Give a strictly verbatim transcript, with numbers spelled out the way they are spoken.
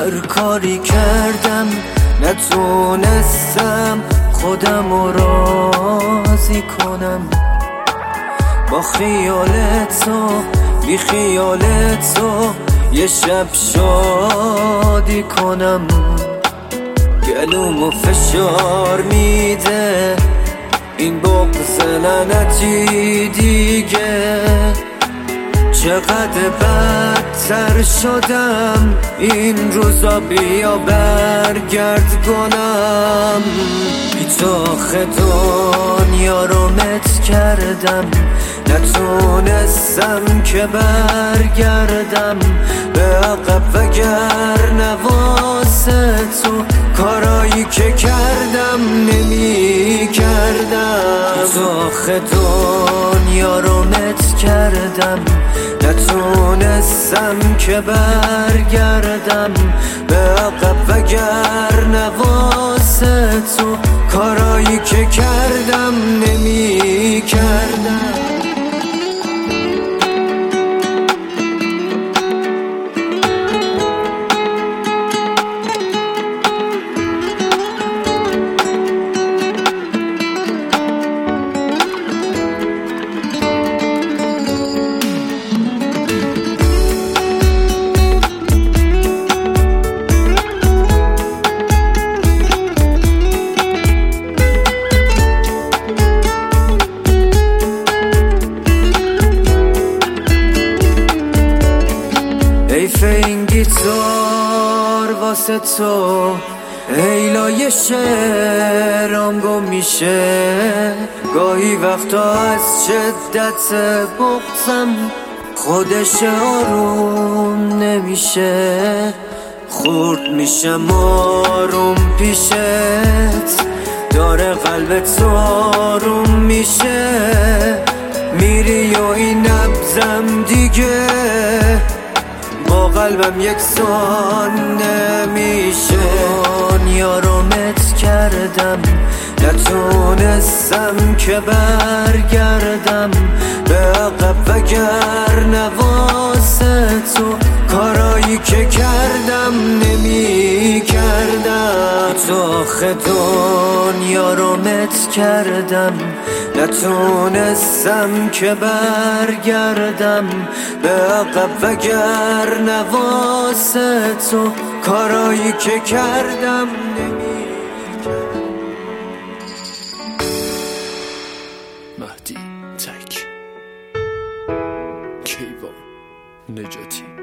هر کاری کردم نتونستم خودم رو راضی کنم، با خیالت تو بی خیالت تو یه شب شادی کنم. گلومو فشار میده این بغض لعنتی دیگه، چقدر بدتر شدم این روزا، بیا برگرد کنم. بی تو آخه دنیا رو مت کردم، نتونستم که برگردم به عقب، وگر نواسه تو کارایی که کردم نمی کردم. تو آخه دنیا رو مت کردم، نتونستم که برگردم به عقب، وگر نواسه تو کارایی که کردم نمی کردم. حیف این گیتار واسه تو، هیلای شعرام گم میشه. گاهی وقتا از شدت بغضم خودش آروم نمیشه. خورد میشم آروم پیشت، داره قلبت آروم میشه. میری و این نبضم دیگه با قلبم یکسان نمیشه. دنیا رو مت کردم، نتونستم که برگردم به عقب، وگر نواسه تو کارایی که کردم نمی کردم. تو آخه دنیا رو مت کردم، نتونستم که برگردم به عقب، وگر نواسه تو کارایی که کردم نمی کردم. مهدی تک کیوان نجاتی.